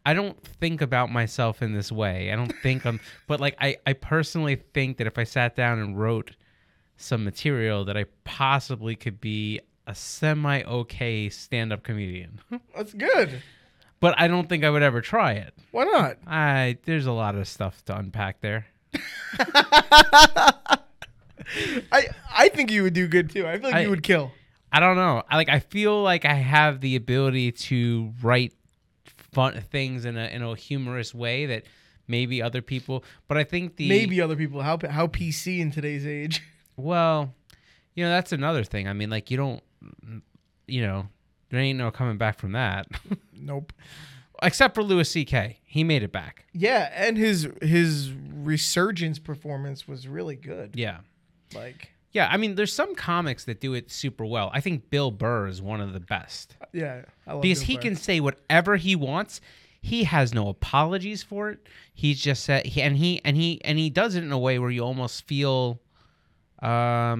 I don't think about myself in this way. I don't think but like I personally think that if I sat down and wrote some material that I possibly could be a semi-okay stand-up comedian. That's good. But I don't think I would ever try it. Why not? There's a lot of stuff to unpack there. I think you would do good too. I feel like you would kill. I don't know. I feel like I have the ability to write fun things in a humorous way that maybe other people. But I think how PC in today's age. Well, that's another thing. I mean, like you don't, there ain't no coming back from that. Nope. Except for Louis C.K. He made it back. Yeah, and his resurgence performance was really good. Yeah. Yeah, I mean, there's some comics that do it super well. I think Bill Burr is one of the best. Yeah, I love because Bill he Burr. can say whatever he wants. He has no apologies for it. He's just said he does it in a way where you almost feel, well,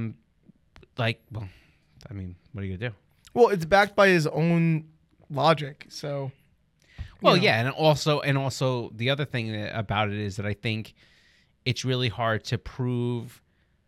I mean, what are you gonna do? Well, it's backed by his own logic, so. Well, yeah, and also the other thing about it is that I think it's really hard to prove.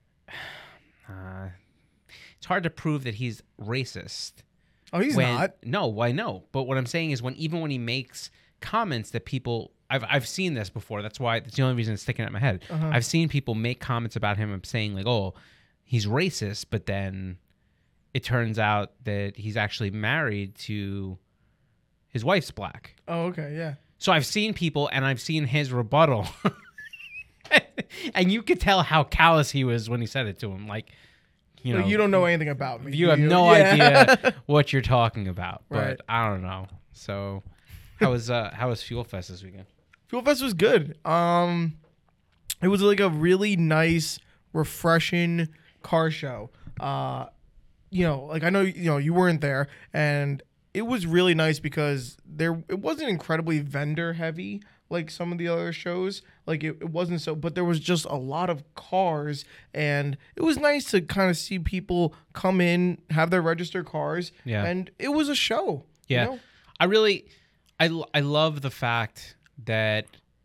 It's hard to prove that he's racist. Oh, he's not. No, I know. But what I'm saying is even when he makes comments that people, I've seen this before. That's the only reason it's sticking out in my head. Uh-huh. I've seen people make comments about him and saying like, oh, he's racist, but then it turns out that he's actually married to his wife's black. Oh, okay, yeah. So I've seen people and I've seen his rebuttal. And you could tell how callous he was when he said it to him. Like, you don't know anything about me. You have no idea what you're talking about. But Right. I don't know. So how was Fuel Fest this weekend? Fuel Fest was good. It was like a really nice, refreshing car show. I know you weren't there, and it was really nice because it wasn't incredibly vendor heavy like some of the other shows. Like it wasn't so, but there was just a lot of cars, and it was nice to kind of see people come in, have their registered cars, and it was a show. Yeah, I love the fact that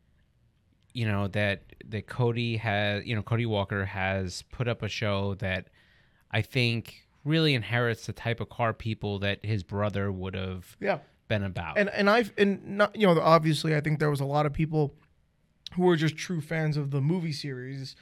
that Cody has, Cody Walker has put up a show that I think really inherits the type of car people that his brother would have been about. Obviously I think there was a lot of people who were just true fans of the movie series,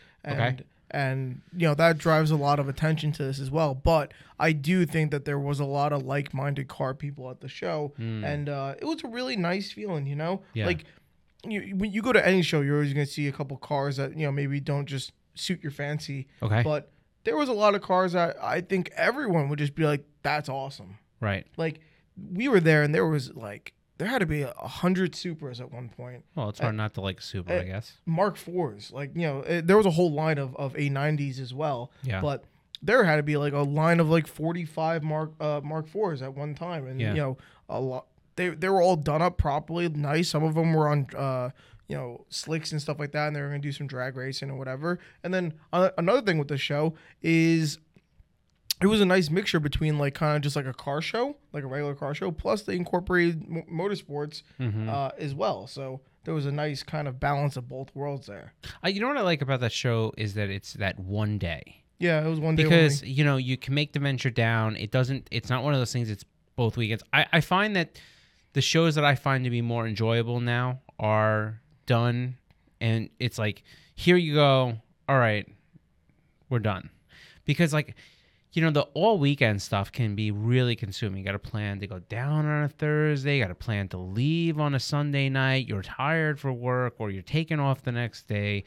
and that drives a lot of attention to this as well. But I do think that there was a lot of like-minded car people at the show, and it was a really nice feeling. Yeah. Like when you go to any show, you're always going to see a couple cars that maybe don't just suit your fancy. Okay. But there was a lot of cars that I think everyone would just be like, "That's awesome." Right. Like we were there, and there had to be 100 Supras at one point. Well, it's hard not to like Supra, I guess. Mark IVs, there was a whole line of A90s as well. Yeah. But there had to be like a line of like 45 Mark IVs at one time, and a lot. They were all done up properly, nice. Some of them were on slicks and stuff like that, and they were going to do some drag racing or whatever. And then another thing with the show is it was a nice mixture between like kind of just like a car show, like a regular car show, plus they incorporated motorsports as well. So there was a nice kind of balance of both worlds there. You know what I like about that show is that it's that one day. Yeah, it was one day because only. You can make the venture down. It's not one of those things. It's both weekends. I find that the shows that I find to be more enjoyable now are done, and it's like, here you go. All right, we're done. Because like, the all weekend stuff can be really consuming. You got to plan to go down on a Thursday. You got to plan to leave on a Sunday night. You're tired for work, or you're taking off the next day.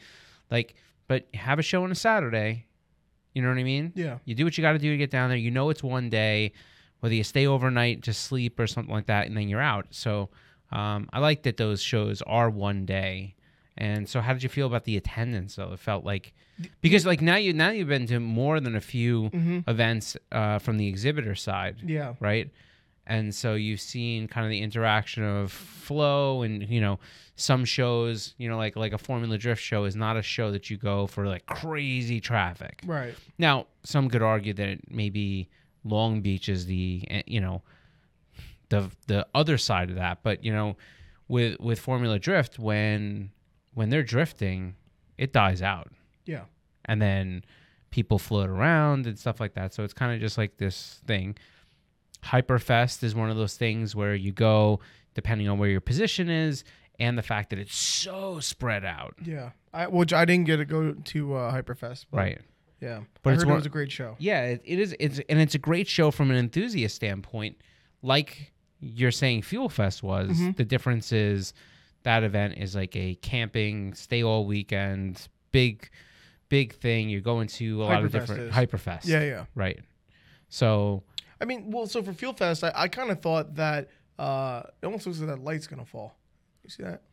But have a show on a Saturday. You know what I mean? Yeah. You do what you got to do to get down there. It's one day, whether you stay overnight to sleep or something like that, and then you're out. So I like that those shows are one day. And so how did you feel about the attendance, though? It felt like, because like now you've been to more than a few events from the exhibitor side. Yeah. Right? And so you've seen kind of the interaction of flow, and some shows, like a Formula Drift show is not a show that you go for like crazy traffic. Right. Now, some could argue that maybe Long Beach is the the other side of that, but with Formula Drift, when they're drifting, it dies out. Yeah. And then people float around and stuff like that. So it's kind of just like this thing. Hyperfest is one of those things where you go depending on where your position is and the fact that it's so spread out. Yeah. Which I didn't get to go to Hyperfest. But Right. Yeah. But I it's heard it was a great show. Yeah, it is. It's a great show from an enthusiast standpoint. Like you're saying Fuel Fest was. Mm-hmm. The difference is that event is like a camping, stay all weekend, big thing. You're going to a lot of different Hyperfest. Yeah. Right. So I mean, well, so for Fuel Fest, I kind of thought that it almost looks like that light's gonna fall. You see that?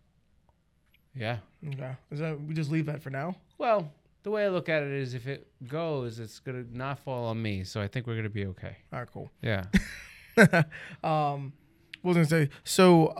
yeah. Okay. Is that we just leave that for now? Well, the way I look at it is, if it goes, it's gonna not fall on me. So I think we're gonna be okay. All right, cool. Yeah. What was I gonna say? So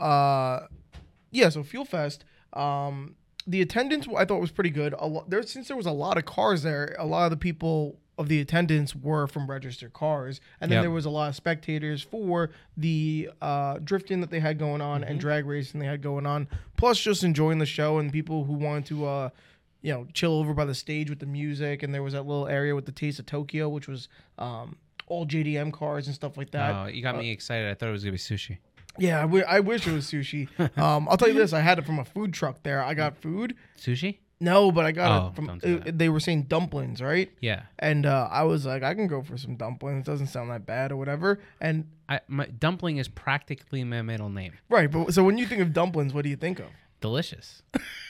so Fuel Fest, the attendance I thought was pretty good. Since there was a lot of cars there, a lot of the people of the attendance were from registered cars, and then there was a lot of spectators for the drifting that they had going on and drag racing they had going on, plus just enjoying the show and people who wanted to chill over by the stage with the music. And there was that little area with the Taste of Tokyo, which was all JDM cars and stuff like that. Oh, you got me excited. I thought it was gonna be sushi. Yeah, I wish it was sushi. I'll tell you this: I had it from a food truck there. I got food. Sushi? No, but I got it from. Don't do that. They were saying dumplings, right? Yeah. And I was like, I can go for some dumplings. It doesn't sound that bad or whatever. And My dumpling is practically my middle name. right, but so when you think of dumplings, what do you think of? Delicious.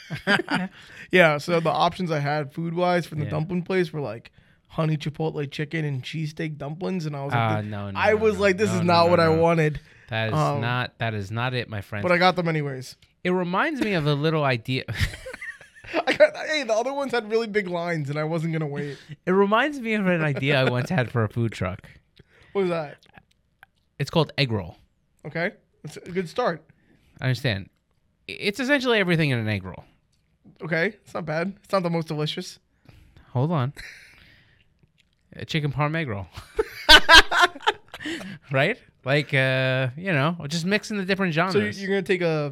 Yeah. So the options I had food wise from the dumpling place were like honey chipotle chicken and cheesesteak dumplings, and I was like, this is not what I wanted. That is not it, my friend. But I got them anyways. It reminds me of a little idea. The other ones had really big lines, and I wasn't gonna wait. It reminds me of an idea I once had for a food truck. What was that? It's called egg roll. Okay, it's a good start. I understand. It's essentially everything in an egg roll. Okay, it's not bad. It's not the most delicious. Hold on. A chicken parm egg roll. Right? Like, just mixing the different genres. So you're gonna take a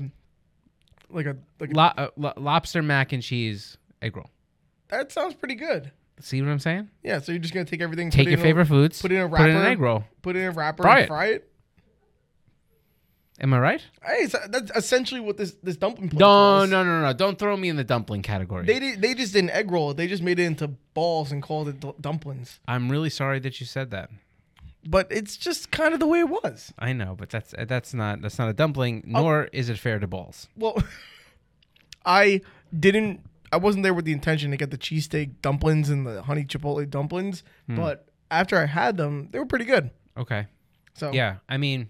lobster mac and cheese egg roll. That sounds pretty good. See what I'm saying? Yeah. So you're just gonna take everything. Take your favorite foods. Put it in a wrapper. Put it in an egg roll. Put it in a wrapper and fry it. Am I right? Hey, that's essentially what this dumpling place was. No. Don't throw me in the dumpling category. They just didn't egg roll it. They just made it into balls and called it dumplings. I'm really sorry that you said that. But it's just kind of the way it was. I know, but that's not a dumpling, nor is it fair to balls. Well, I wasn't there with the intention to get the cheesesteak dumplings and the honey chipotle dumplings, but after I had them, they were pretty good. Okay. So yeah, I mean,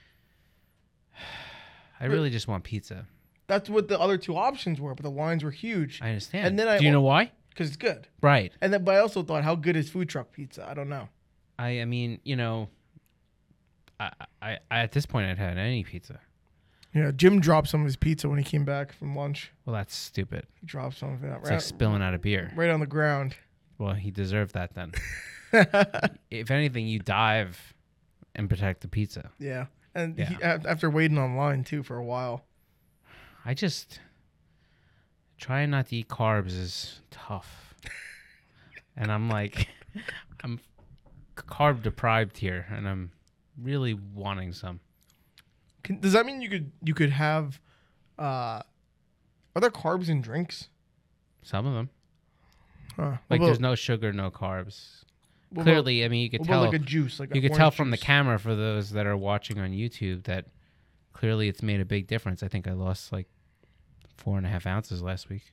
I really just want pizza. That's what the other two options were, but the lines were huge. I understand. And then do you know why? Because it's good. Right. And then, but I also thought, how good is food truck pizza? I don't know. I mean, I at this point I'd had any pizza. Yeah, Jim dropped some of his pizza when he came back from lunch. Well, that's stupid. He dropped some of it. It's like spilling out a beer. Right on the ground. Well, he deserved that then. If anything, you dive and protect the pizza. Yeah. And after waiting online, too, for a while. I just... Trying not to eat carbs is tough. And I'm like... I'm carb deprived here, and I'm really wanting some. Does that mean you could have... are there carbs in drinks? Some of them. Huh. Like there's no sugar, no carbs. Clearly, I mean, you could tell. Like a juice, like you could tell from the camera for those that are watching on YouTube that clearly it's made a big difference. I think I lost like 4.5 ounces last week.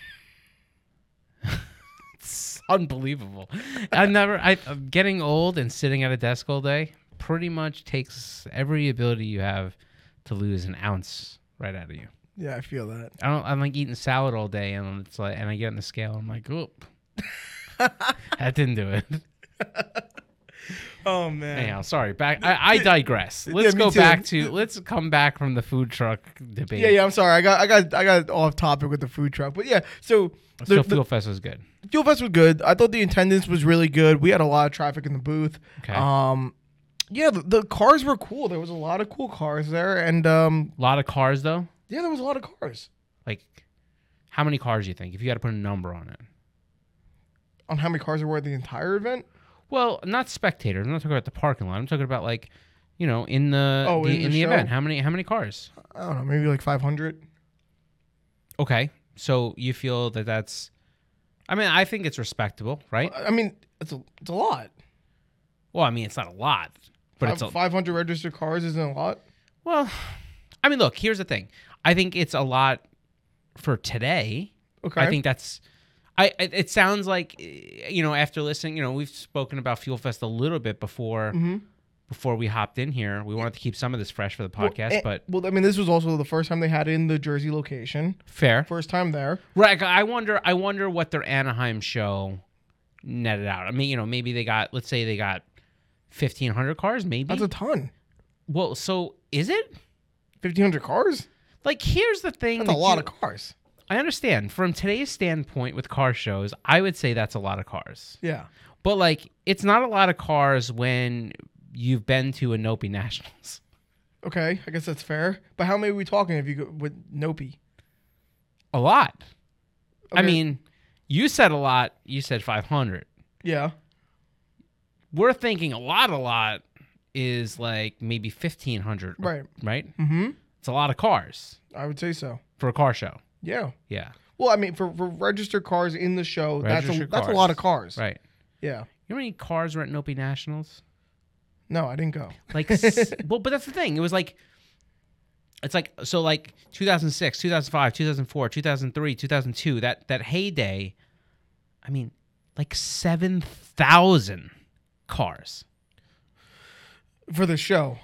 It's unbelievable. I'm getting old and sitting at a desk all day pretty much takes every ability you have to lose an ounce right out of you. Yeah, I feel that. I'm like eating salad all day, and it's like, and I get on the scale, I'm like, oop, that didn't do it. Oh man. Anyhow, sorry. Back. I digress. Let's let's come back from the food truck debate. Yeah. I'm sorry. I got off topic with the food truck, but yeah. So Fuel Fest was good. Fuel Fest was good. I thought the attendance was really good. We had a lot of traffic in the booth. Okay. Yeah, the cars were cool. There was a lot of cool cars there, and A lot of cars, though. yeah, there was a lot of cars. Like, how many cars do you think? If you had to put a number on it. On how many cars there were at the entire event? Well, not spectators. I'm not talking about the parking lot. I'm talking about like, in the in the show? event. How many cars? I don't know, maybe like 500. Okay, so you feel that that's. I mean, I think it's respectable, right? I mean, it's a lot. Well, I mean, it's not a lot, but it's 500 registered cars isn't a lot. Well, I mean, look. Here's the thing. I think it's a lot for today. Okay. I think that's. It sounds like, after listening, we've spoken about Fuel Fest a little bit before. Mm-hmm. Before we hopped in here, we wanted to keep some of this fresh for the podcast, I mean, this was also the first time they had it in the Jersey location. Fair. First time there. Right. I wonder what their Anaheim show netted out. I mean, maybe let's say they got 1,500 cars, maybe. That's a ton. Well, so is it 1,500 cars? Like, here's the thing. That's a lot of cars. I understand. From today's standpoint with car shows, I would say that's a lot of cars. Yeah. But, like, it's not a lot of cars when you've been to a Nopi Nationals. Okay, I guess that's faar. But how many are we talking if you go with Nopi? A lot. Okay. I mean, you said a lot. You said 500. Yeah. We're thinking a lot is like maybe 1,500. Right. Right? Mm-hmm. It's a lot of cars I would say so. for a car show. Yeah. Yeah. Well, I mean, for registered cars in the show, that's a cars. lot of cars. Right. Yeah. You know how many cars were at Nopi Nationals? No, I didn't go. Like, well, but that's the thing. It was like, it's like, so like 2006, 2005, 2004, 2003, 2002, that heyday, I mean, like 7,000 cars. For the show.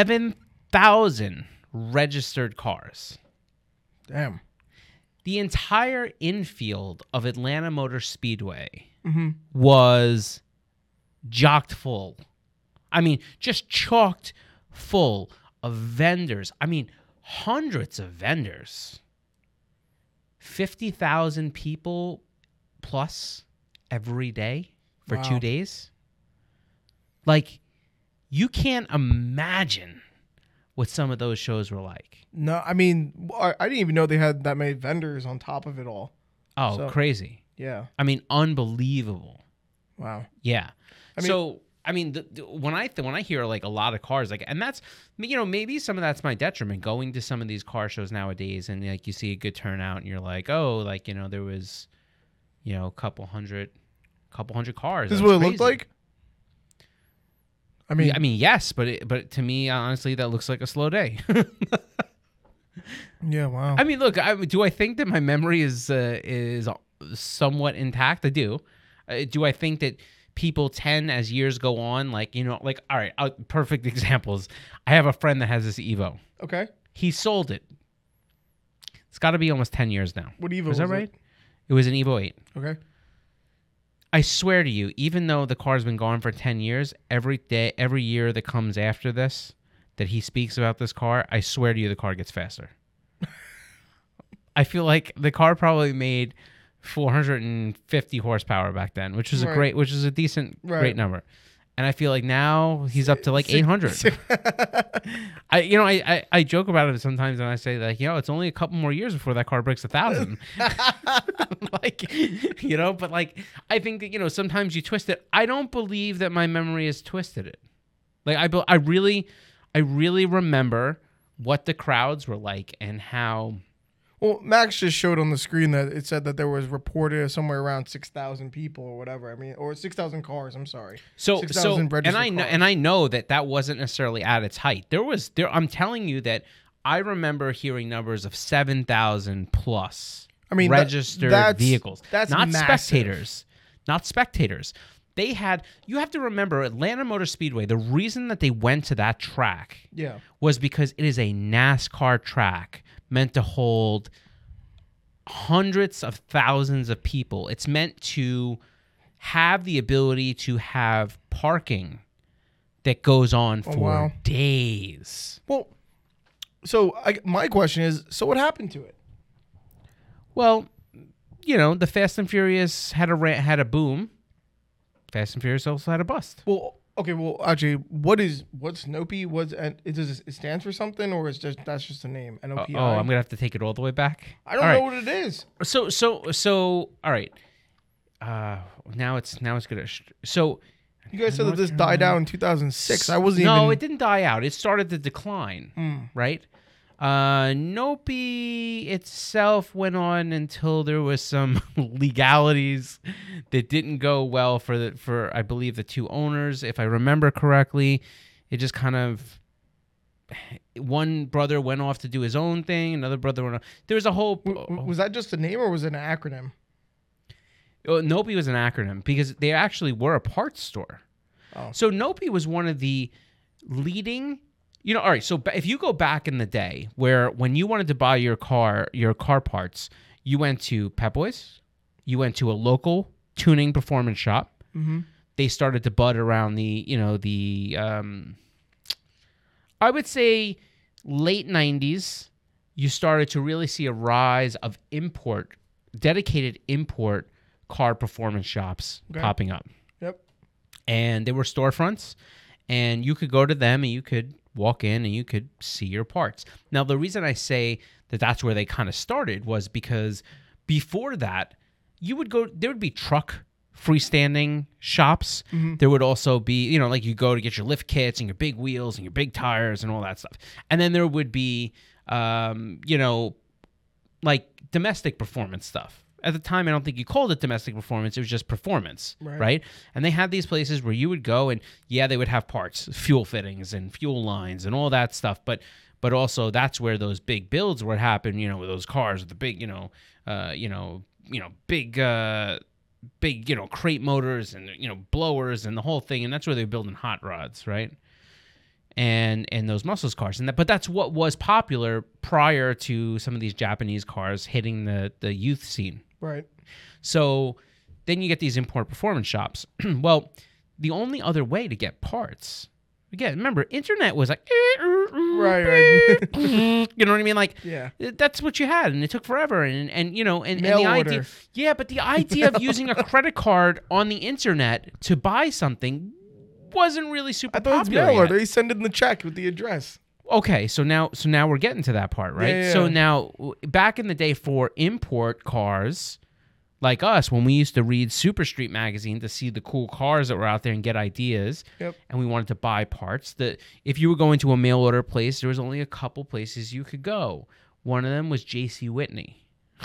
7,000 registered cars. Damn. The entire infield of Atlanta Motor Speedway Mm-hmm. was jocked full. I mean, just chalked full of vendors. I mean, hundreds of vendors. 50,000 people plus every day for Wow. 2 days. Like, you can't imagine what some of those shows were like. No, I mean, I didn't even know they had that many vendors on top of it all. Oh, So- crazy. Yeah. I mean, unbelievable. Wow. Yeah. I mean- So, I mean, when I hear like a lot of cars, like, and that's, maybe some of that's my detriment going to some of these car shows nowadays, and like you see a good turnout, and you're like, oh, like there was, a couple hundred cars. This is That what it was looked crazy. like? I mean, yes, but to me, honestly, that looks like a slow day. yeah, wow. I mean, look, do I think that my memory is somewhat intact? I do. Do I think that people tend, as years go on, like, all right, perfect examples. I have a friend that has this Evo. Okay. He sold it. It's got to be almost 10 years now. What Evo Was that was right? it? It was an Evo 8. Okay. I swear to you, even though the car's been gone for 10 years, every year that comes after this, that he speaks about this car, I swear to you, the car gets faster. I feel like the car probably made 450 horsepower back then, which was Right. which is a decent, Right. great number. And I feel like now he's up to like 800. I joke about it sometimes, and I say like, it's only a couple more years before that car breaks 1,000. Like, but like, I think that sometimes you twist it. I don't believe that my memory has twisted it. Like, I really remember what the crowds were like and how. Well, Max just showed on the screen that it said that there was reported somewhere around 6,000 people or whatever. I mean, or 6,000 cars. I'm sorry. So 6,000 registered cars. I know that wasn't necessarily at its height. I'm telling you that I remember hearing numbers of 7,000 plus. I mean, registered vehicles. That's not massive. spectators. Not spectators. You have to remember, Atlanta Motor Speedway, the reason that they went to that track Yeah. was because it is a NASCAR track meant to hold hundreds of thousands of people. It's meant to have the ability to have parking that goes on for wow. days. Well, so my question is, so what happened to it? Well, the Fast and Furious had a boom. Fast and Furious also had a bust. Well, Okay, well, actually, what's Nopi? It stands for something, or is just that's just a name? NOPI. I'm gonna have to take it all the way back. I don't know what it is. So all right. Now it's gonna. So you guys said that this died out in 2006. I wasn't even. No, it didn't die out. It started to decline. Right. Nopi itself went on until there was some legalities that didn't go well for I believe the two owners, if I remember correctly. It just kind of, one brother went off to do his own thing, another brother went off. There was a whole. Was that just a name or was it an acronym? Nopi was an acronym because they actually were a parts store. Oh. So Nopi was one of the leading. All right, so if you go back in the day when you wanted to buy your car parts, you went to Pep Boys, you went to a local tuning performance shop. Mm-hmm. They started to bud around I would say late 90s, you started to really see a rise of dedicated import car performance shops popping up. Yep. And there were storefronts, and you could go to them and you could walk in and you could see your parts. Now, the reason I say that that's where they kind of started was because before that, there would be truck freestanding shops. Mm-hmm. There would also be, like you go to get your lift kits and your big wheels and your big tires and all that stuff. And then there would be, like domestic performance stuff. At the time, I don't think you called it domestic performance. It was just performance, right? And they had these places where you would go and, they would have parts, fuel fittings and fuel lines and all that stuff. But also that's where those big builds would happen, with those cars with the big, big, crate motors and, blowers and the whole thing. And that's where they were building hot rods, right? And those muscle cars. But that's what was popular prior to some of these Japanese cars hitting the youth scene. Right. So then you get these import performance shops. Well, the only other way to get parts, again, remember, internet was like, right. You know what I mean? Like, yeah, that's what you had, and it took forever. And Mail the idea, order. But the idea of using a credit card on the internet to buy something wasn't really super popular. I thought it was mail order. They send in the check with the address. Okay, so now we're getting to that part, right? Yeah. So now, back in the day for import cars, like us, when we used to read Super Street magazine to see the cool cars that were out there and get ideas, and we wanted to buy parts, if you were going to a mail order place, there was only a couple places you could go. One of them was J.C. Whitney.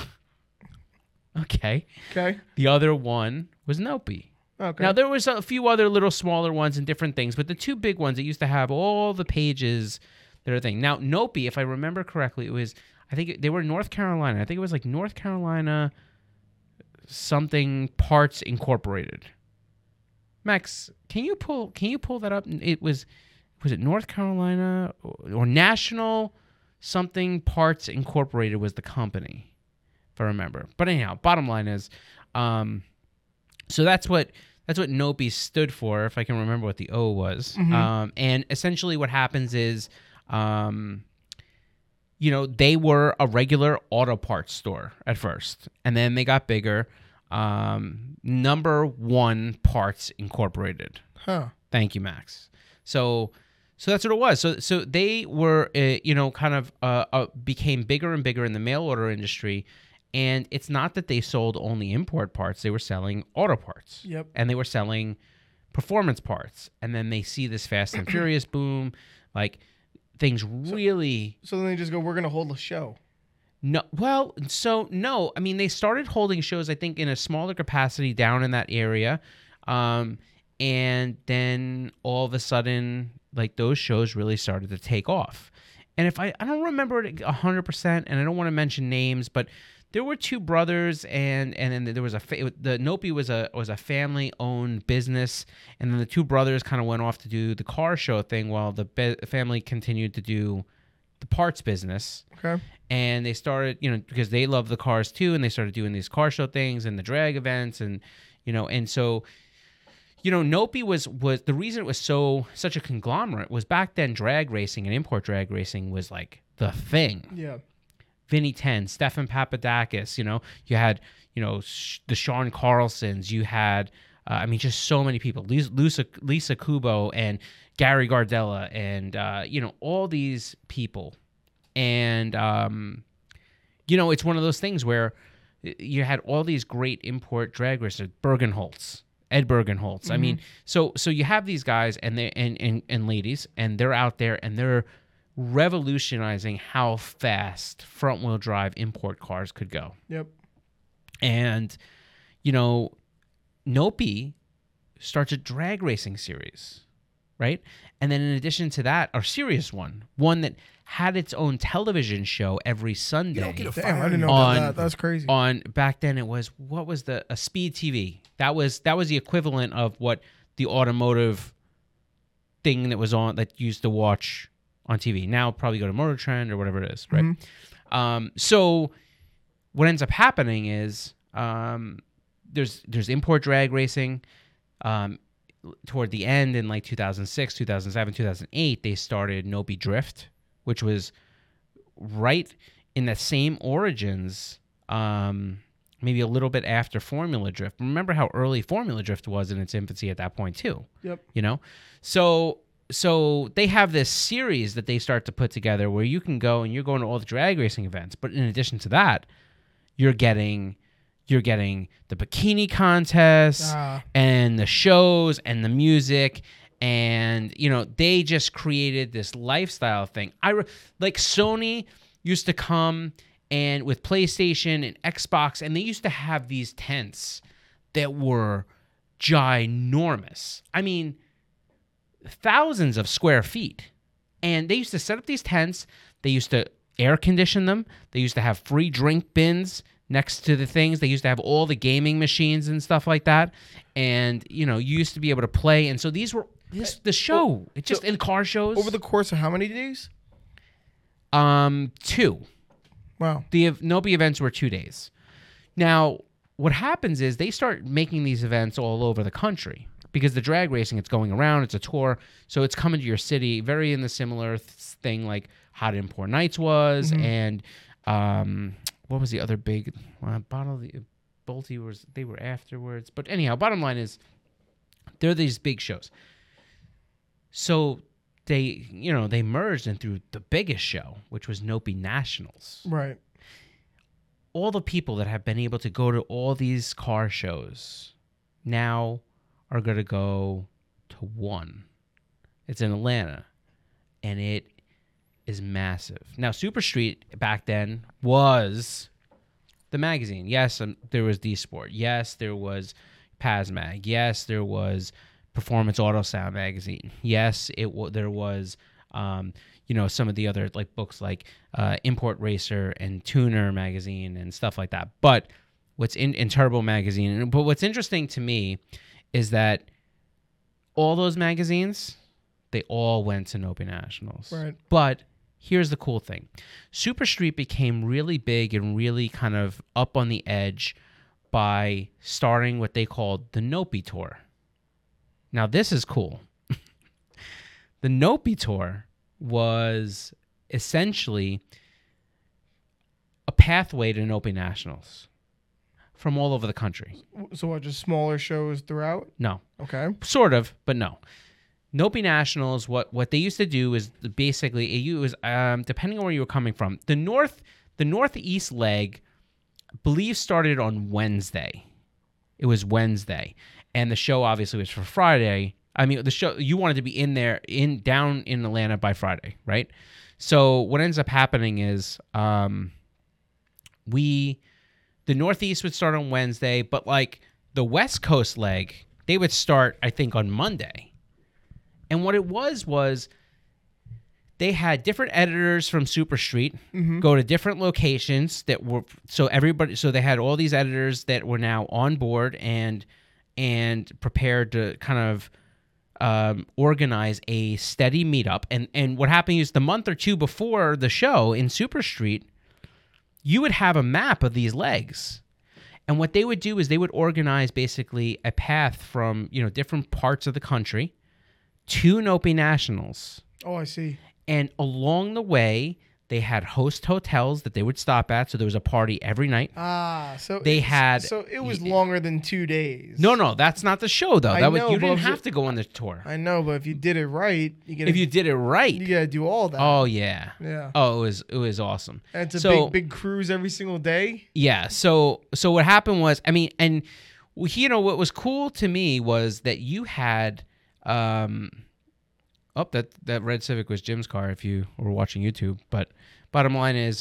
Okay. The other one was Nopi. Okay. Now, there was a few other little smaller ones and different things, but the two big ones that used to have all the pages that are thing. Now, Nopi, if I remember correctly, I think they were in North Carolina. I think it was like North Carolina something Parts Incorporated. Max, can you pull that up? Was it North Carolina or National something Parts Incorporated was the company, if I remember. But anyhow, bottom line is, so that's what Nopi stood for, if I can remember what the O was. Mm-hmm. And essentially what happens is, they were a regular auto parts store at first, and then they got bigger. Number One Parts Incorporated. Huh. Thank you, Max. So that's what it was. So they were, became bigger and bigger in the mail order industry. And it's not that they sold only import parts. They were selling auto parts. Yep. And they were selling performance parts. And then they see this Fast and Furious boom. Like, things really... So then they just go, we're going to hold a show. No. Well, so, no. I mean, they started holding shows, I think, in a smaller capacity down in that area. And then all of a sudden, like, those shows really started to take off. And if I don't remember it 100%, and I don't want to mention names, but... There were two brothers, and then there was the Nopi was a family-owned business, and then the two brothers kind of went off to do the car show thing while the family continued to do the parts business. Okay. And they started, because they love the cars too, and they started doing these car show things and the drag events, and so Nopi was the reason it was such a conglomerate was back then drag racing and import drag racing was like the thing. Yeah. Vinny Ten, Stefan Papadakis, you had, the Sean Carlsons, you had I mean, just so many people. Lisa Kubo and Gary Gardella and, all these people. And, it's one of those things where you had all these great import drag racers, Ed Bergenholtz. Mm-hmm. I mean, so you have these guys and they and ladies, and they're out there and they're revolutionizing how fast front-wheel drive import cars could go. Yep. And, Nopi starts a drag racing series, right? And then in addition to that, a serious one that had its own television show every Sunday. Damn, I didn't know about that. That's crazy. Back then it was, what was a Speed TV? That was the equivalent of what the automotive thing that was on, that used to watch on TV. Now probably go to Motor Trend or whatever it is, right? Mm-hmm. So what ends up happening is there's import drag racing. Toward the end in like 2006, 2007, 2008, they started Nopi Drift, which was right in the same origins, maybe a little bit after Formula Drift. Remember how early Formula Drift was in its infancy at that point too. Yep. So they have this series that they start to put together where you can go and you're going to all the drag racing events. But in addition to that, you're getting the bikini contests and the shows and the music. And, they just created this lifestyle thing. Like Sony used to come and with PlayStation and Xbox, and they used to have these tents that were ginormous. I mean, thousands of square feet. And they used to set up these tents. They used to air condition them. They used to have free drink bins next to the things. They used to have all the gaming machines and stuff like that. And, you used to be able to play. And so these were the show. It just in car shows. Over the course of how many days? 2. Wow. The Nopi events were 2 days. Now, what happens is they start making these events all over the country because the drag racing, it's going around, it's a tour, so it's coming to your city, very in the similar thing like Hot Import Nights was, and what was the other big Bolte was, they were afterwards. But anyhow, bottom line is they're these big shows. So they merged and threw the biggest show, which was Nopi Nationals. Right. All the people that have been able to go to all these car shows now are going to go to one. It's in Atlanta, and it is massive. Now, Super Street back then was the magazine. Yes, there was D-Sport. Yes, there was PazMag. Yes, there was Performance Auto Sound magazine. Yes, there was some of the other like books like Import Racer and Tuner magazine and stuff like that. But what's in Turbo magazine, but what's interesting to me is that all those magazines, they all went to Nopi Nationals. Right. But here's the cool thing. Super Street became really big and really kind of up on the edge by starting what they called the Nopi Tour. Now, this is cool. The Nopi Tour was essentially a pathway to Nopi Nationals from all over the country. So what, just smaller shows throughout? No. Okay. Sort of, but no. Nopi Nationals, what they used to do is basically, it was depending on where you were coming from, the northeast leg, I believe, started on Wednesday. It was Wednesday. And the show obviously was for Friday. I mean, the show, you wanted to be down in Atlanta by Friday, right? So what ends up happening is the Northeast would start on Wednesday, but like the West Coast leg, they would start, I think, on Monday. And what it was they had different editors from Super Street go to different locations that were, so they had all these editors that were now on board and prepared to kind of organize a steady meetup. And what happened is the month or two before the show in Super Street, you would have a map of these legs. And what they would do is they would organize basically a path from, different parts of the country to Nopi Nationals. Oh, I see. And along the way, They had host hotels that they would stop at, so there was a party every night. So it was longer than 2 days. No, that's not the show though. You didn't have to go on the tour. I know, but if you did it right, you gotta do all that. Oh yeah. Yeah. Oh, it was awesome. And it's a big cruise every single day. Yeah. So what happened was, I mean, and what was cool to me was that you had that red Civic was Jim's car if you were watching YouTube. But bottom line is,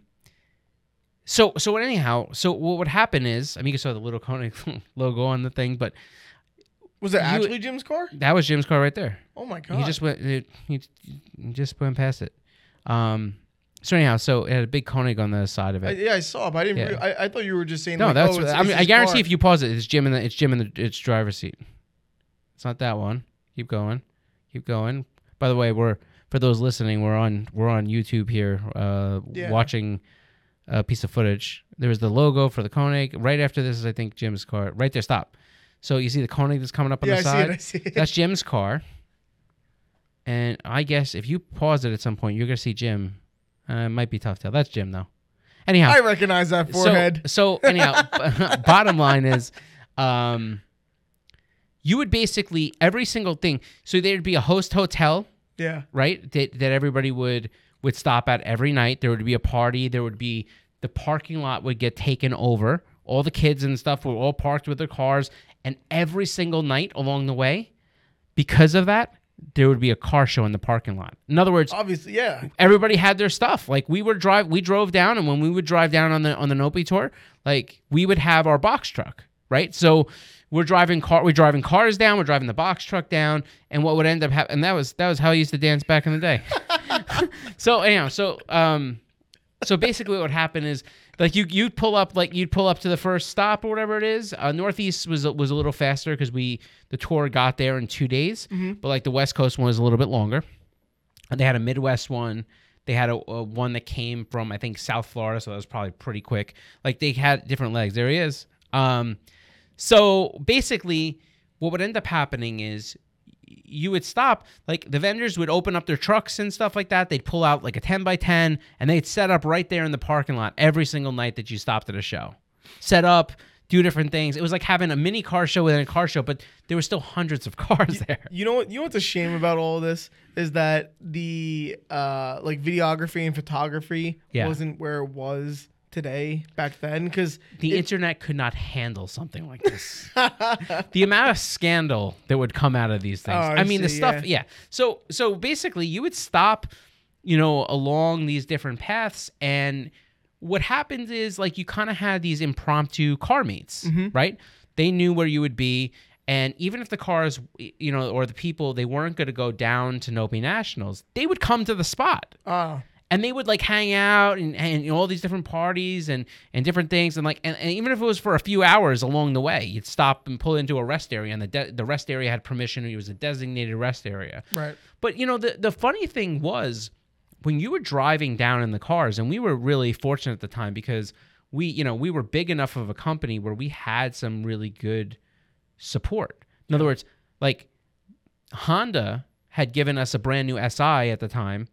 so what would happen is, I mean, you saw the little Koenig logo on the thing, but was it actually Jim's car? That was Jim's car right there. Oh my God! He just went past it. So anyhow, it had a big Koenig on the side of it. I saw it, but I didn't. Yeah. I thought you were just saying. No, that's. I guarantee if you pause it, it's Jim in its driver's seat. It's not that one. Keep going. By the way, for those listening, we're on YouTube here, watching a piece of footage. There's the logo for the Koenig. Right after this is, I think, Jim's car. Right there, stop. So you see the Koenig that's coming up on the side? I see it. That's Jim's car. And I guess if you pause it at some point, you're gonna see Jim. It might be Tough Tail. That's Jim though. Anyhow, I recognize that forehead. So anyhow, bottom line is, you would basically every single thing. So there'd be a host hotel, right? That everybody would stop at every night. There would be a party. There would be the parking lot would get taken over. All the kids and stuff were all parked with their cars, and every single night along the way, because of that, there would be a car show in the parking lot. In other words, obviously, yeah, everybody had their stuff. Like we drove down, and when we would drive down on the Nopi tour, like we would have our box truck, right? So we're driving cars down, we're driving the box truck down, and what would end up happening, and that was how I used to dance back in the day. So anyhow, so basically what would happen is like you'd pull up to the first stop or whatever it is. Northeast was a little faster because the tour got there in 2 days, but like the West Coast one was a little bit longer. And they had a Midwest one. They had a one that came from I think South Florida, so that was probably pretty quick. Like they had different legs. There he is. So basically, what would end up happening is you would stop, like the vendors would open up their trucks and stuff like that. They'd pull out like a 10x10 and they'd set up right there in the parking lot every single night that you stopped at a show. Set up, do different things. It was like having a mini car show within a car show, but there were still hundreds of cars there. You know what's a shame about all of this is that the like videography and photography wasn't where it was today back then, because the internet could not handle something like this. The amount of scandal that would come out of these things. The stuff. Yeah. So basically, you would stop, along these different paths, and what happens is like you kind of had these impromptu car meets, right? They knew where you would be, and even if the cars, or the people, they weren't going to go down to Nopi Nationals, they would come to the spot. And they would like hang out and all these different parties and different things, and even if it was for a few hours along the way, you'd stop and pull into a rest area, and the rest area had permission. It was a designated rest area. Right. But the funny thing was when you were driving down in the cars, and we were really fortunate at the time because we were big enough of a company where we had some really good support. In other words, like Honda had given us a brand new SI at the time.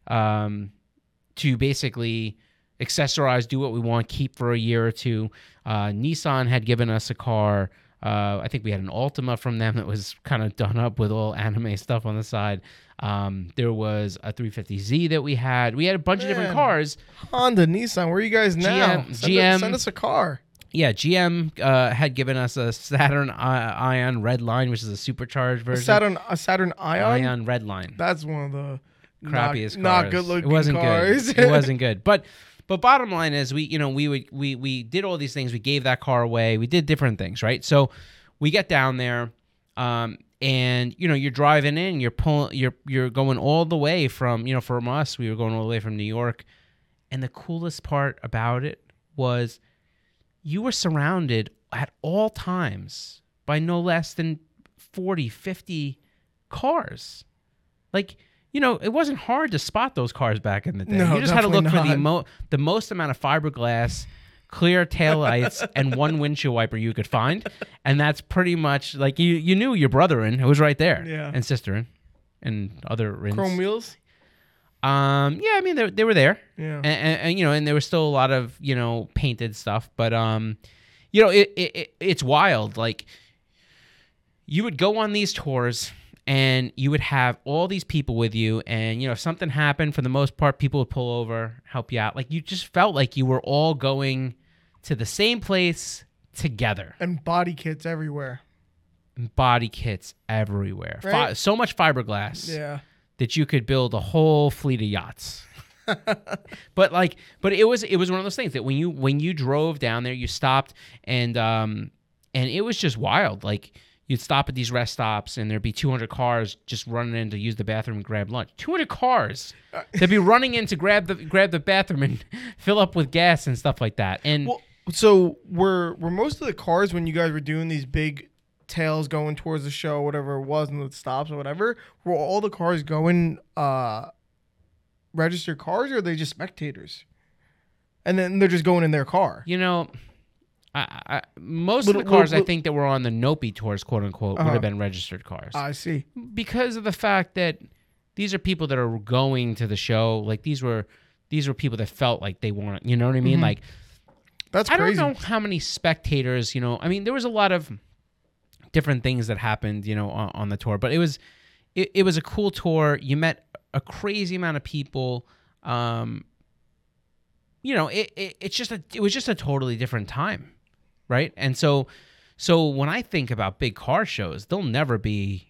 To basically accessorize, do what we want, keep for a year or two. Nissan had given us a car. I think we had an Altima from them that was kind of done up with all anime stuff on the side. There was a 350Z that we had. We had a bunch of different cars. Honda, Nissan, where are you guys now? GM. Send us a car. Yeah, GM had given us a Saturn Ion Redline, which is a supercharged version. A Saturn Ion? Ion Redline. That's one of the crappiest cars. Not good looking cars. Good. It wasn't good. But bottom line is we did all these things. We gave that car away. We did different things, right? So we get down there, and you're driving in. You're going all the way from from us. We were going all the way from New York, and the coolest part about it was you were surrounded at all times by no less than 40, 50 cars, like. It wasn't hard to spot those cars back in the day. No, you just had to look not. for the most amount of fiberglass, clear taillights, and one windshield wiper you could find. And that's pretty much like you knew your brother in. It was right there. Yeah. And sister in and other rins. Chrome wheels? Yeah, I mean they were there. Yeah. And and there was still a lot of painted stuff, but it's wild. Like you would go on these tours and you would have all these people with you, and if something happened, for the most part, people would pull over, help you out. Like you just felt like you were all going to the same place together. And body kits everywhere. Body kits everywhere. Right? So much fiberglass. Yeah. That you could build a whole fleet of yachts. but it was one of those things that when you drove down there, you stopped and it was just wild. Like you'd stop at these rest stops and there'd be 200 cars just running in to use the bathroom and grab lunch. 200 cars. They'd be running in to grab the bathroom and fill up with gas and stuff like that. And so were most of the cars, when you guys were doing these big tails going towards the show, whatever it was, and the stops or whatever, were all the cars going registered cars, or are they just spectators? And then they're just going in their car. Most of the cars I think that were on the Nopi tours, quote unquote, would have been registered cars. I see. Because of the fact that these are people that are going to the show. Like these were people that felt like they wanted. You know what I mean? Like that's crazy. I don't know how many spectators. I mean, there was a lot of different things that happened, on the tour, but it was a cool tour. You met a crazy amount of people. It was just a totally different time, right? And so when I think about big car shows, there'll never be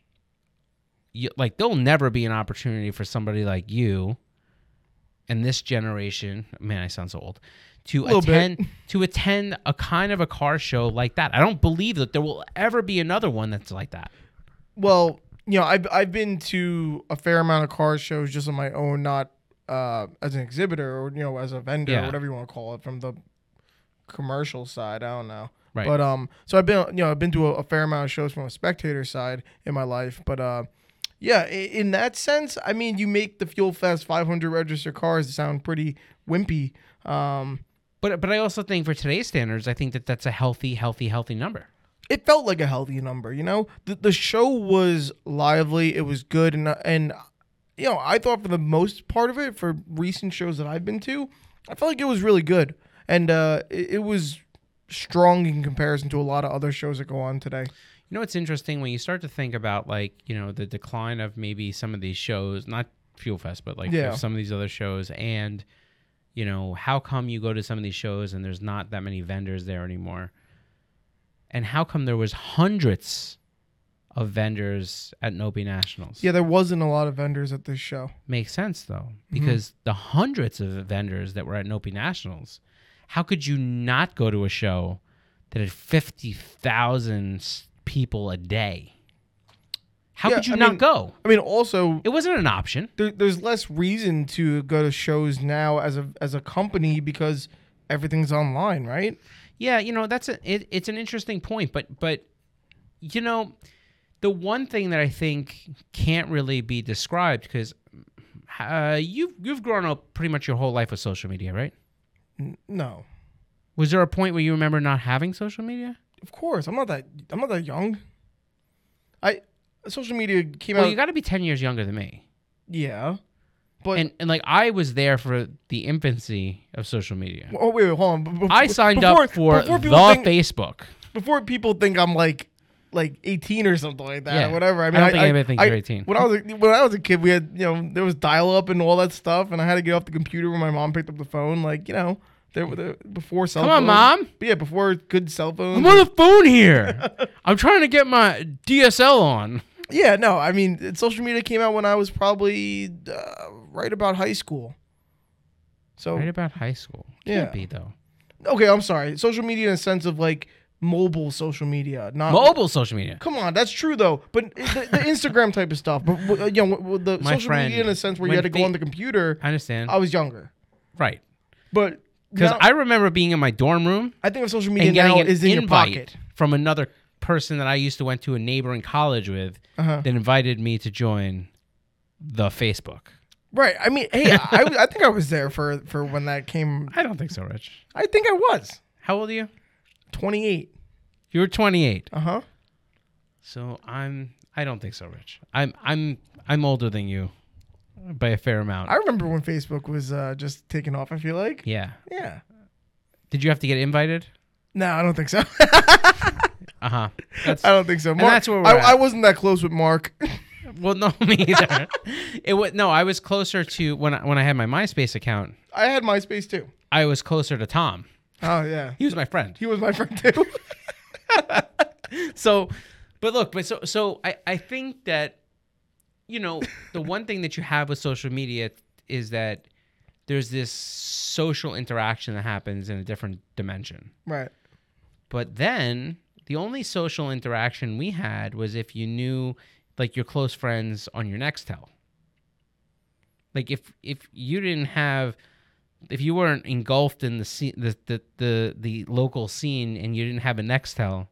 an opportunity for somebody like you and this generation. Man, I sound so old. To attend a kind of a car show like that. I don't believe that there will ever be another one that's like that. Well, I've been to a fair amount of car shows just on my own, not as an exhibitor or as a vendor or whatever you want to call it, from the commercial side. I don't know. Right. But so I've been to a fair amount of shows from a spectator side in my life. But yeah, in that sense, I mean, you make the Fuel Fest 500 registered cars sound pretty wimpy. But I also think for today's standards, I think that's a healthy number. It felt like a healthy number, The show was lively. It was good. And I thought for the most part of it, for recent shows that I've been to, I felt like it was really good. And it was strong in comparison to a lot of other shows that go on today. It's interesting when you start to think about, the decline of maybe some of these shows, not Fuel Fest, but some of these other shows, and how come you go to some of these shows and there's not that many vendors there anymore? And how come there was hundreds of vendors at Nopi Nationals? Yeah, there wasn't a lot of vendors at this show. Makes sense, though, because the hundreds of vendors that were at Nopi Nationals, how could you not go to a show that had 50,000 people a day? How could you not go? I mean, also, it wasn't an option. There's less reason to go to shows now as a company because everything's online, right? Yeah, it's an interesting point, but the one thing that I think can't really be described, because you've grown up pretty much your whole life with social media, right? No. Was there a point where you remember not having social media? Of course, I'm not that young. Social media came out. Well, you got to be 10 years younger than me. Yeah. But and I was there for the infancy of social media. Oh, wait, hold on. I signed up for Facebook. Before people think I'm like 18 or something like that, or whatever. I mean, I don't think anybody thinks you're 18. When I was a kid, we had there was dial up and all that stuff, and I had to get off the computer when my mom picked up the phone. There before cell phones. Come on, Mom. But yeah, before good cell phones. I'm on the phone here. I'm trying to get my DSL on. Yeah, no, I mean, social media came out when I was probably right about high school. So right about high school. Can't be, though. Okay, I'm sorry. Social media in a sense of mobile social media, not mobile social media. Come on, that's true though. But the Instagram type of stuff. But the My social friend, media in a sense where you had to go on the computer. I understand. I was younger. Right. But because I remember being in my dorm room. I think of social media now is in your pocket. From another person that I used to went to a neighboring college with that invited me to join the Facebook. Right. I mean, hey, I think I was there for when that came. I don't think so, Rich. I think I was. How old are you? 28. You were 28. Uh-huh. So I don't think so, Rich. I'm older than you by a fair amount. I remember when Facebook was just taking off, I feel like. Yeah. Yeah. Did you have to get invited? No, I don't think so. I don't think so. Mark, that's where we're at. I wasn't that close with Mark. Well, no, me either. I was closer to when I had my MySpace account. I had MySpace too. I was closer to Tom. Oh yeah, he was my friend. He was my friend too. So I think that, you know, the one thing that you have with social media is that there's this social interaction that happens in a different dimension. Right. But then the only social interaction we had was if you knew like your close friends on your Nextel. Like if you didn't have, if you weren't engulfed in the local scene and you didn't have a Nextel,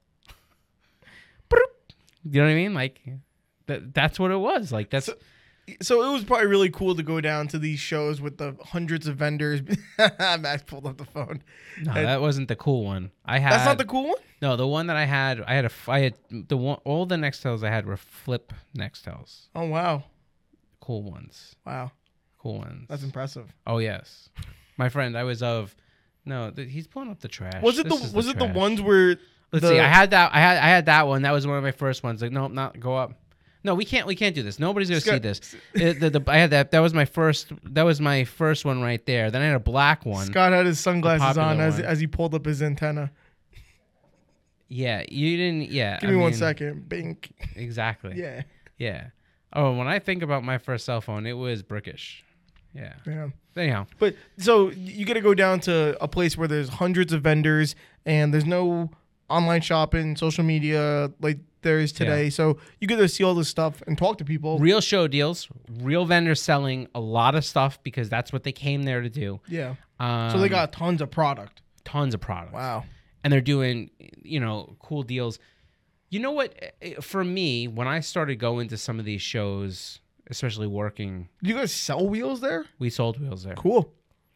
you know what I mean? Like that's what it was. Like that's. So it was probably really cool to go down to these shows with the hundreds of vendors. Max pulled up the phone. No, that wasn't the cool one. That's not the cool one? No, the one that I had the one, all the Nextels I had were flip Nextels. Oh wow. Cool ones. Wow. Cool ones. That's impressive. Oh yes. My friend, I was of he's pulling up the trash. Was it the ones where Let's see. I had that one. That was one of my first ones. Like, no, not go up. No, we can't do this. Nobody's gonna see this. I had that. That was my first one right there. Then I had a black one. Scott had his sunglasses on as he pulled up his antenna. Yeah, you didn't. Yeah, Give me 1 second. Bink. Exactly. Yeah. Yeah. Oh, when I think about my first cell phone, it was brickish. Yeah. Yeah. Anyhow. But so you got to go down to a place where there's hundreds of vendors and there's no online shopping, social media like there is today. Yeah. So you get to see all this stuff and talk to people. Real show deals, real vendors selling a lot of stuff because that's what they came there to do. Yeah. So they got tons of product. Tons of product. Wow. And they're doing, cool deals. You know what? For me, when I started going to some of these shows, especially working. Do you guys sell wheels there? We sold wheels there. Cool.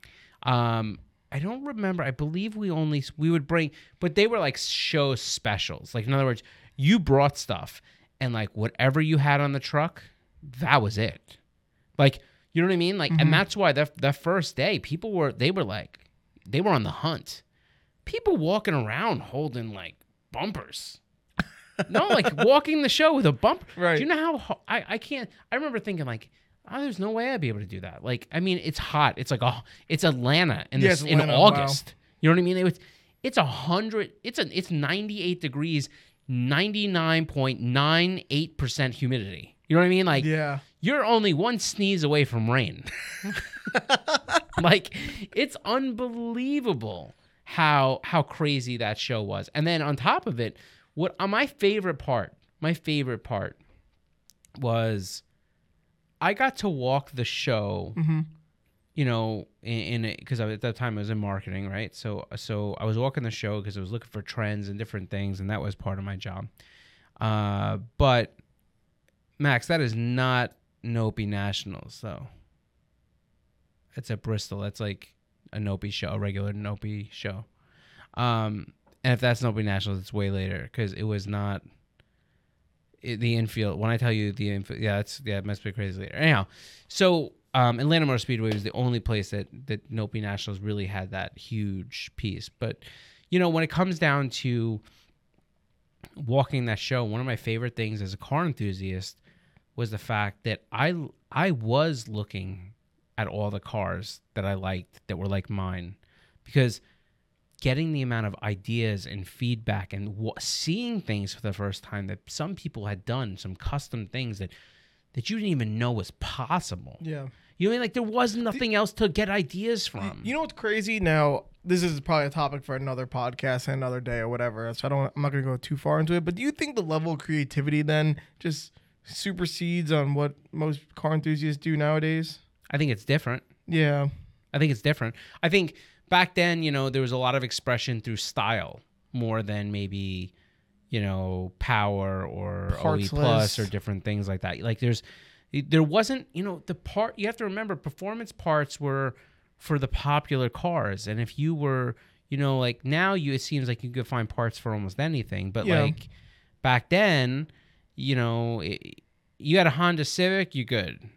I don't remember. I believe we would bring, but they were like show specials. Like, in other words, you brought stuff and like whatever you had on the truck, that was it. Like, you know what I mean? Like, and that's why the first day people were on the hunt. People walking around holding like bumpers. No, like walking the show with a bumper. Right. Do you know how I can't? I remember thinking like, oh, there's no way I'd be able to do that. Like, I mean, it's hot. It's like it's Atlanta in August. Wow. You know what I mean? It's 100. It's 98 degrees, 99.98% humidity. You know what I mean? Like, yeah, you're only one sneeze away from rain. Like, it's unbelievable how crazy that show was. And then on top of it, my favorite part was I got to walk the show, because at that time I was in marketing, right? So I was walking the show because I was looking for trends and different things, and that was part of my job. But Max, that is not Nopi Nationals, though. It's at Bristol. That's like a Nopi show, a regular Nopi show. And if that's Nopi Nationals, it's way later because it was not the infield. When I tell you the infield, it must be crazy later. Anyhow, so Atlanta Motor Speedway was the only place that Nopi Nationals really had that huge piece. But, when it comes down to walking that show, one of my favorite things as a car enthusiast was the fact that I was looking at all the cars that I liked that were like mine, because getting the amount of ideas and feedback and seeing things for the first time that some people had done, some custom things that you didn't even know was possible. Yeah. You know what I mean? Like, there was nothing else to get ideas from. You know what's crazy? Now, this is probably a topic for another podcast and another day or whatever, so I'm not going to go too far into it, but do you think the level of creativity then just supersedes on what most car enthusiasts do nowadays? I think it's different. Yeah. I think it's different. I think back then, there was a lot of expression through style more than maybe, power or OE plus or different things like that. Like there wasn't, the part, you have to remember, performance parts were for the popular cars. And if you were, like now it seems like you could find parts for almost anything. But like back then, you had a Honda Civic, you good.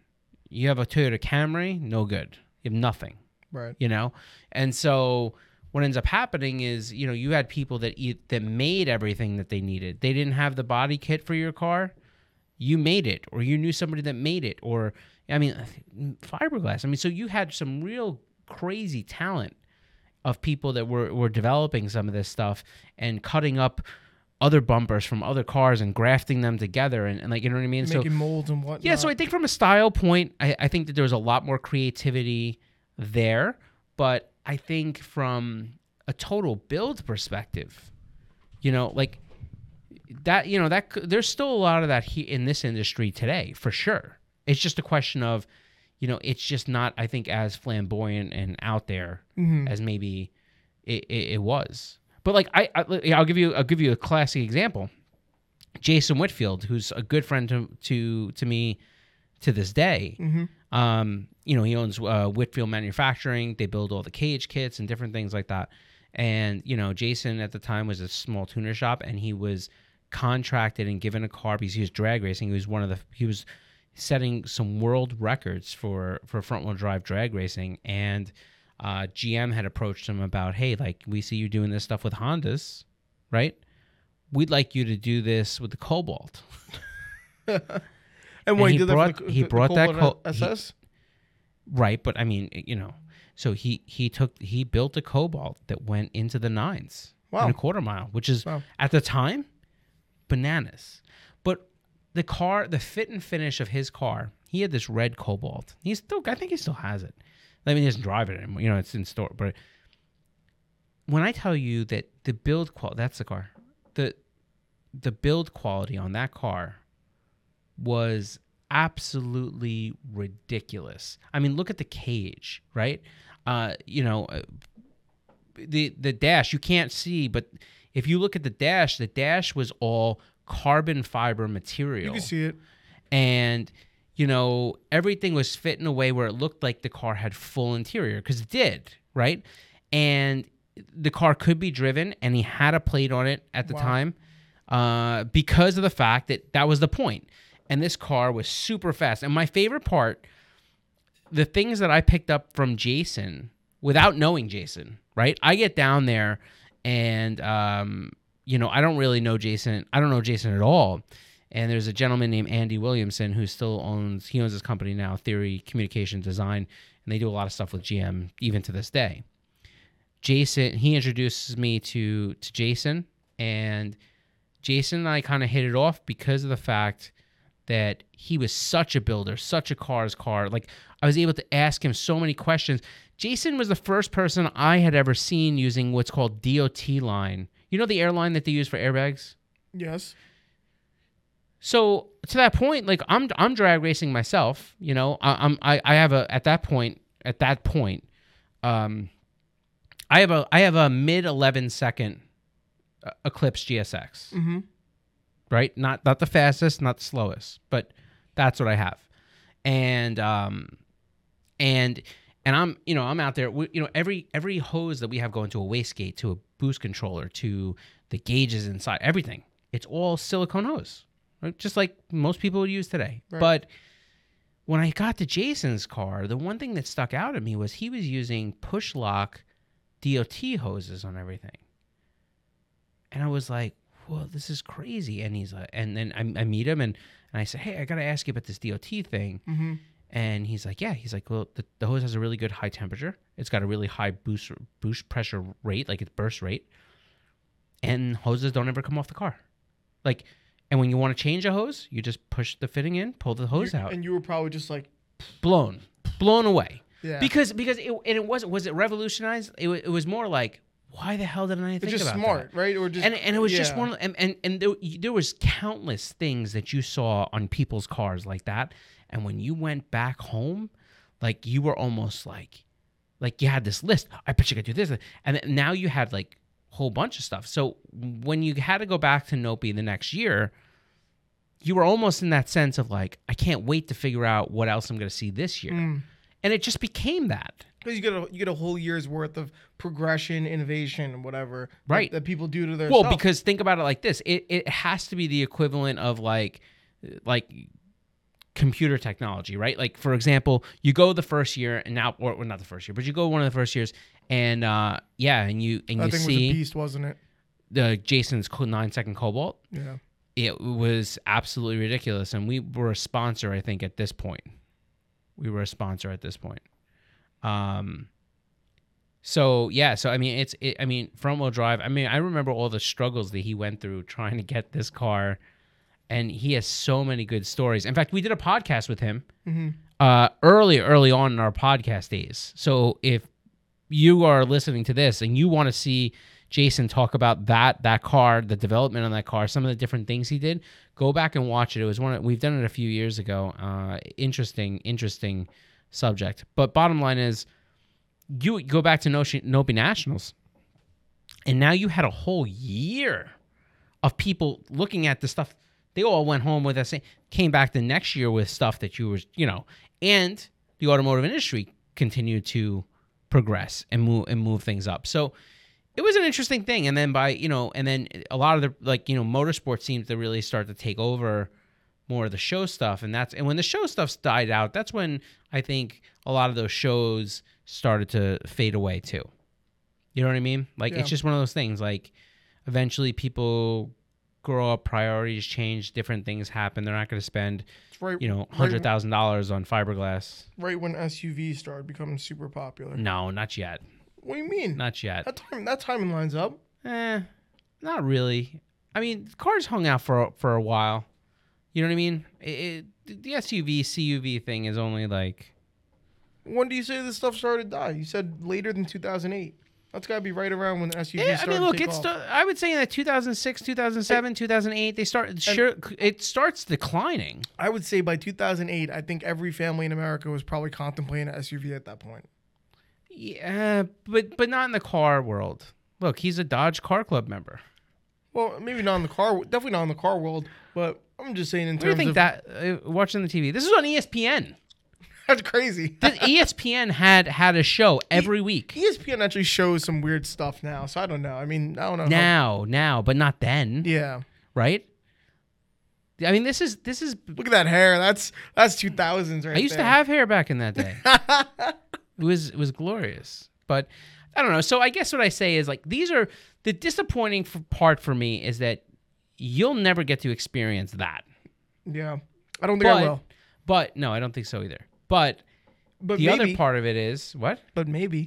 You have a Toyota Camry, no good. You have nothing. Right. You know? And so what ends up happening is, you know, you had people that made everything that they needed. They didn't have the body kit for your car. You made it, or you knew somebody that made it, or, I mean, fiberglass. I mean, so you had some real crazy talent of people that were developing some of this stuff and cutting up other bumpers from other cars and grafting them together and like, you know what I mean? Making molds and whatnot. Yeah, so I think from a style point, I think that there was a lot more creativity there, but I think from a total build perspective, you know, like that, you know, that there's still a lot of that in this industry today, for sure. It's just a question of, you know, it's just not, I think, as flamboyant and out there as maybe it was. But like I'll give you a classic example. Jason Whitfield, who's a good friend to me to this day. You know, he owns Whitfield Manufacturing. They build all the cage kits and different things like that. And you know, Jason at the time was a small tuner shop, and he was contracted and given a car because he was drag racing. He was setting some world records for front wheel drive drag racing, and GM had approached him about, hey, like, we see you doing this stuff with Hondas, right? We'd like you to do this with the Cobalt. And when he did brought, that, he brought that SS, right? But I mean, you know, so he built a Cobalt that went into the nines in a quarter mile, which is at the time bananas. But the fit and finish of his car, he had this red Cobalt. I think he still has it. I mean, he doesn't drive it anymore. You know, it's in store. But when I tell you that the build quality, that's the car. The build quality on that car was absolutely ridiculous. I mean, look at the cage, right? You know, the dash you can't see, but if you look at the dash was all carbon fiber material. You can see it. And you know, everything was fit in a way where it looked like the car had full interior, because it did, right? And the car could be driven, and he had a plate on it at the time because of the fact that was the point. And this car was super fast. And my favorite part, the things that I picked up from Jason without knowing Jason, right? I get down there and, you know, I don't really know Jason. I don't know Jason at all. And there's a gentleman named Andy Williamson who owns his company now, Theory Communication Design, and they do a lot of stuff with GM even to this day. Jason, he introduces me to Jason, and Jason and I kind of hit it off because of the fact that he was such a builder, such a car's car. Like, I was able to ask him so many questions. Jason was the first person I had ever seen using what's called DOT line. You know the airline that they use for airbags? Yes. So to that point, like I'm drag racing myself, you know. I have at that point, I have a mid 11-second Eclipse GSX, right? Not the fastest, not the slowest, but that's what I have, and I'm I'm out there. Every hose that we have going to a wastegate, to a boost controller, to the gauges inside, everything, it's all silicone hose. Right? Just like most people would use today. Right. But when I got to Jason's car, the one thing that stuck out at me was he was using push lock DOT hoses on everything. And I was like, well, this is crazy. And he's like, and then I meet him and I say, hey, I got to ask you about this DOT thing. Mm-hmm. And he's like, yeah. He's like, well, the hose has a really good high temperature. It's got a really high boost pressure rate, like its burst rate. And hoses don't ever come off the car. Like, and when you want to change a hose, you just push the fitting in, pull the hose out. And you were probably just like blown away. Yeah. Because was it revolutionized? It was more like, why the hell didn't I think about that? It's just smart, right? Or just and it was just one, and there was countless things that you saw on people's cars like that. And when you went back home, like you were almost like you had this list. I bet you could do this, and now you had like a whole bunch of stuff. So when you had to go back to Nopi the next year, you were almost in that sense of like, I can't wait to figure out what else I'm going to see this year. And it just became that. Because you get a whole year's worth of progression, innovation, and whatever, right, that people do to their well, stuff. Because think about it like this. It has to be the equivalent of like computer technology, right? Like, for example, you go the first year and now, or not the first year, but you go one of the first years and and you That thing was a see beast, wasn't it? the Jason's 9-second Cobalt. Yeah. It was absolutely ridiculous. And we were a sponsor, I think, at this point. So I mean, front wheel drive. I mean, I remember all the struggles that he went through trying to get this car, and he has so many good stories. In fact, we did a podcast with him early on in our podcast days. So if you are listening to this and you want to see Jason talk about that car, the development on that car, some of the different things he did, go back and watch it. It was we've done it a few years ago. Interesting subject. But bottom line is, you go back to Nopi Nationals, and now you had a whole year of people looking at the stuff. They all went home with us, came back the next year with stuff that you were, and the automotive industry continued to progress and move things up. So it was an interesting thing. And then and then a lot of the motorsport seemed to really start to take over more of the show stuff. And when the show stuff died out, that's when I think a lot of those shows started to fade away too. You know what I mean? Like, It's just one of those things. Like, eventually people grow up, priorities change, different things happen. They're not going to spend, $100,000 on fiberglass. Right when SUVs started becoming super popular. No, not yet. What do you mean? Not yet. That timing lines up. Not really. I mean, cars hung out for a while. You know what I mean? The SUV, CUV thing is only like... When do you say this stuff started to die? You said later than 2008. That's got to be right around when SUVs started to take off. I would say in 2006, 2007, 2008, it starts declining. I would say by 2008, I think every family in America was probably contemplating an SUV at that point. Yeah, but not in the car world. Look, he's a Dodge Car Club member. Well, maybe not in the car, definitely not in the car world, but I'm just saying in terms of... What do you think watching the TV? This is on ESPN. That's crazy. ESPN had a show every week. ESPN actually shows some weird stuff now, so I don't know. I mean, I don't know. Now, but not then. Yeah. Right? I mean, this is. Look at that hair. That's 2000s right there. I used to have hair back in that day. It was glorious. But I don't know. So I guess what I say is, like, these are the disappointing part for me is that you'll never get to experience that. Yeah. I don't think I will. But no, I don't think so either. But the other part of it is what? But maybe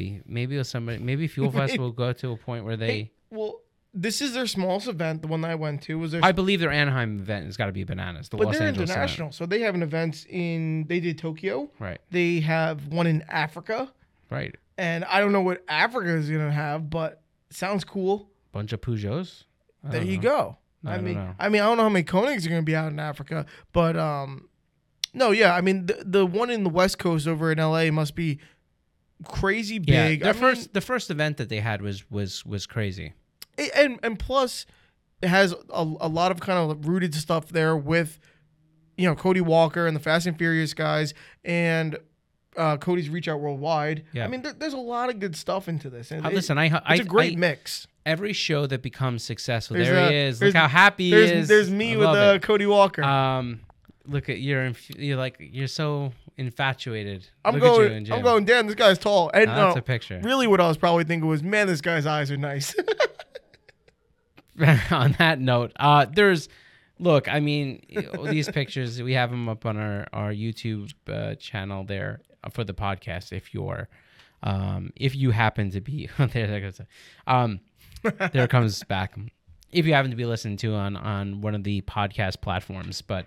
Fuel Fest will go to a point where they. Well, this is their smallest event. The one that I went to was their. I believe their Anaheim event has got to be bananas. But they're international, so they have an event they did Tokyo. Right. They have one in Africa. Right. And I don't know what Africa is gonna have, but it sounds cool. Bunch of Peugeots. There you go. I mean, I don't know how many Koenigs are gonna be out in Africa, but no, yeah. I mean, the one in the West Coast over in LA must be crazy big. Yeah, the first event that they had was crazy. And plus, it has a lot of kind of rooted stuff there with, Cody Walker and the Fast and Furious guys and Cody's Reach Out Worldwide. Yeah. I mean, there's a lot of good stuff into this. And it's a great mix. Every show that becomes successful, there he is. Look how happy he is. There's me with Cody Walker. Look at you're so infatuated. I'm going, damn, this guy's tall. And that's a picture. Really, what I was probably thinking was, man, this guy's eyes are nice. On that note, look, I mean, these pictures, we have them up on our YouTube channel there for the podcast. If you happen to be there it comes back. If you happen to be listening to on one of the podcast platforms, but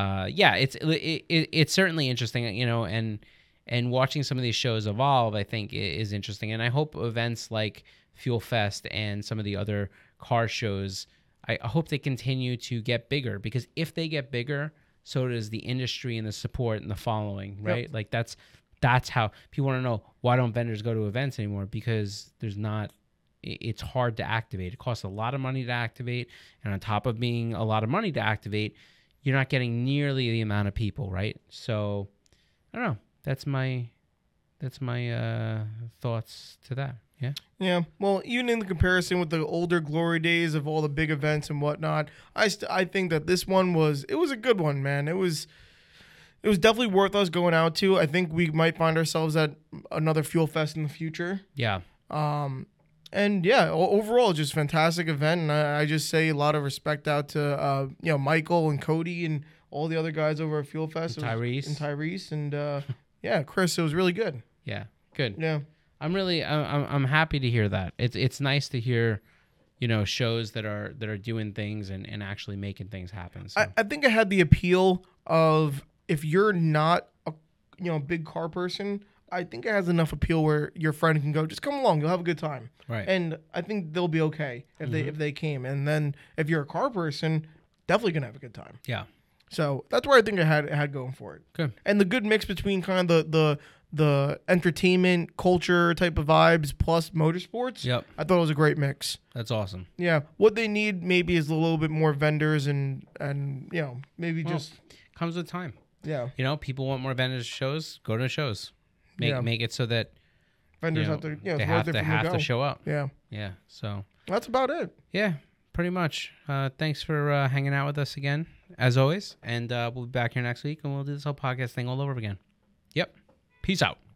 it's certainly interesting, and watching some of these shows evolve, I think is interesting, and I hope events like Fuel Fest and some of the other car shows, I hope they continue to get bigger, because if they get bigger, so does the industry and the support and the following, right? Yep. Like that's how people want to know, why don't vendors go to events anymore? Because it's hard to activate. It costs a lot of money to activate, and on top of being a lot of money to activate, you're not getting nearly the amount of people, right? So I don't know. That's my thoughts to that. Yeah. Yeah. Well, even in the comparison with the older glory days of all the big events and whatnot, I think that this one was a good one, man. It was it was definitely worth us going out to. I think we might find ourselves at another Fuel Fest in the future. Yeah. And yeah, overall, just fantastic event. And I just say a lot of respect out to Michael and Cody and all the other guys over at Fuel Fest. Tyrese. And yeah, Chris, it was really good. Yeah, good. Yeah. I'm happy to hear that. It's nice to hear, shows that are doing things and actually making things happen. So. I think I had the appeal of, if you're not a big car person, I think it has enough appeal where your friend can go, just come along, you'll have a good time. Right. And I think they'll be okay if they came. And then if you're a car person, definitely gonna have a good time. Yeah. So that's where I think I had going for it. Good. And the good mix between kind of the entertainment culture type of vibes plus motorsports. Yep. I thought it was a great mix. That's awesome. Yeah. What they need maybe is a little bit more vendors and maybe just comes with time. Yeah. People want more vendors shows, go to the shows. Make it so that vendors have to they have to show up. Yeah. Yeah. So that's about it. Yeah, pretty much. Thanks for hanging out with us again, as always. And we'll be back here next week and we'll do this whole podcast thing all over again. Yep. Peace out.